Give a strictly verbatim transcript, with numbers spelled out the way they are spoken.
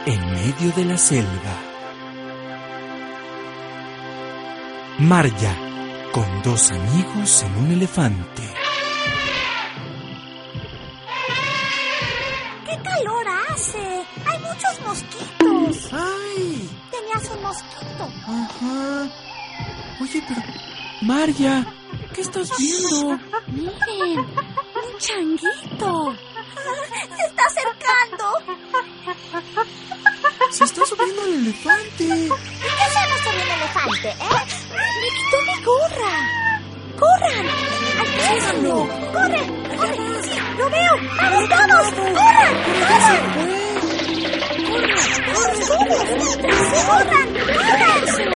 en medio de la selva. Marja, con dos amigos en un elefante. ¡Qué calor hace! ¡Hay muchos mosquitos! ¡Ay! Tenías un mosquito. Ajá. Oye, pero... Marja, ¿qué estás viendo? Miren, un changuito. Se está acercando. Se está subiendo al elefante. ¿Y qué hacemos sobre el elefante, eh? Me quitó mi gorra. ¡Corran! ¡Alcánzalo! ¡Corre! ¡Corre! ¡Sí, lo veo! ¡Vamos todos! ¡Corran! ¡Corran! ¡Corran! ¡Corran! ¡Corran! ¡Corran!